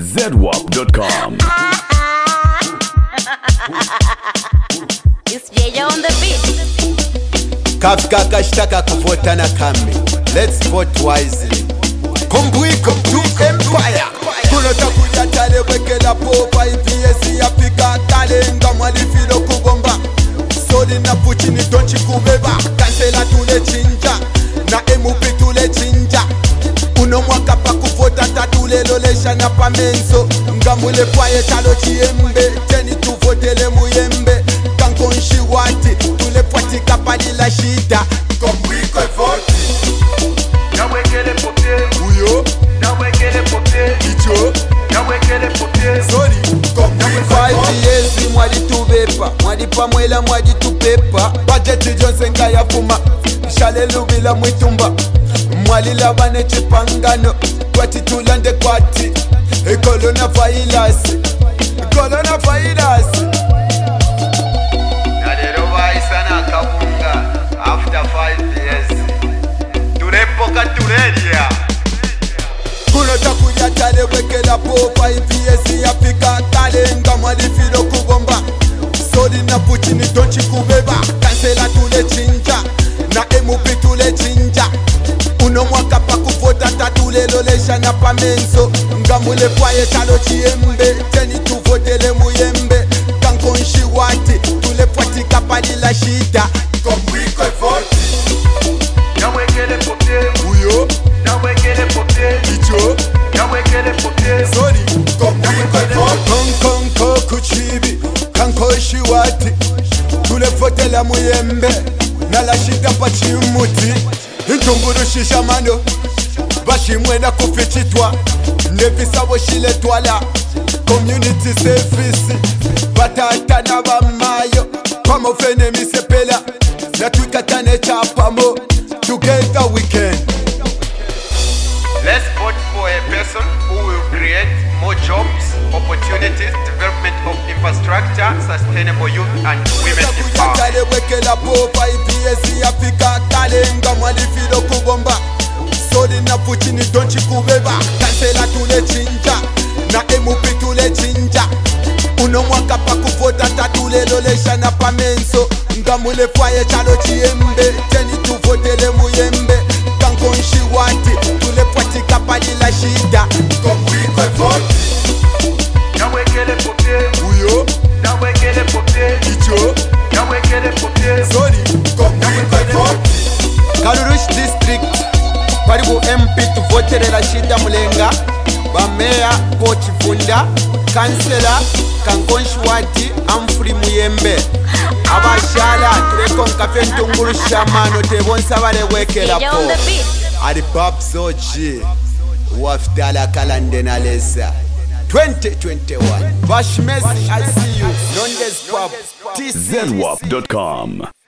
ZWAP.com. It's JJ on the beat. Kafka kashtaka kuvota na kambi. Let's vote wisely. Kumbwiko to empire. Kuno takuja tale wekela popa IPS ya pika tale ngama lifilo kugomba. Soli na puchini donchi kubeba. Kansela tule chinja na MUP tule chinja. Uno mwaka pa kuvota tatule lolesha na pamenso. Ngamule paye talo chiembe. Teni tuvotele muyembe. Kankonshi wati tule pwati kapali la shida. Kumbwiko voti. Nawekele popie, Uyo nawekele popie, Icho nawekele popie. Sorry, Kumbwiko 5 years mwadi tubepa. Mwadi pamwela mwadi tupepa. Budget Johnson kaya fuma. Shale lubila mwitumba. Mwali labane chipangano. Kwati tulande kwati. Coronavirus. Coronavirus. Naderoba isana kabunga after 5 years. Turepoka turedia. Kuno takuja tale wekela popa IPS ya pika tale ngama lifilo kugomba. Soli na puchini donchi kubeba. Kansela tule chinja na MUP tule chinja. Uno mwaka pa kuvota tatule lolesha na pamenso. Ngamule kwaye talo chiembe. Teni tuvotele muyembe. Kankonshi wati tule pwati kapali la shida. Kumbwiko voti. Nawekele popie, Uyo nawekele popie, Icho nawekele popie. Sorry, Konko kuchibi Kankoshi wati tulefotela muyembe nalashika pachimuti intunguru shishamano bashimwena kufichitwa nevisabo shiletwala community service batatana bamayo pamofene misepela natwikatane chapamo together we can. Let's vote for a person who will create more jobs, opportunities, development of infrastructure, sustainable youth and women empowerment. Tale wekela popa IPS ya pika tale ngama lifilo kugomba. Soli na puchini donchi kubeba. Kansela tule chinja na MUP tule chinja. Uno mwaka pa kuvota tatule lolesha na pamenso. Ngamule fwaye chalo chiembe. Teni tuvotele muyembe. Kankonshi wati tule pwati kapali la shida. Kumbwiko voti. Nawekele popie, Uyo nawekele popie, Icho nawekele popie. Sorry, Kumbwiko voti. Karurush district karibu MP tuvoterera shida mulenga. Bameya Kochifunda, kansela Kankonshi wati Amfuri Muyembe. Abashala tureko nkafe ntunguru shamano tebonsa bale wekela JJ po. on the beat. Adi Babso G Wafdala Kalandena Lesa 2021 Bashmesi I see you Nondes Pub TC ZWAP.com.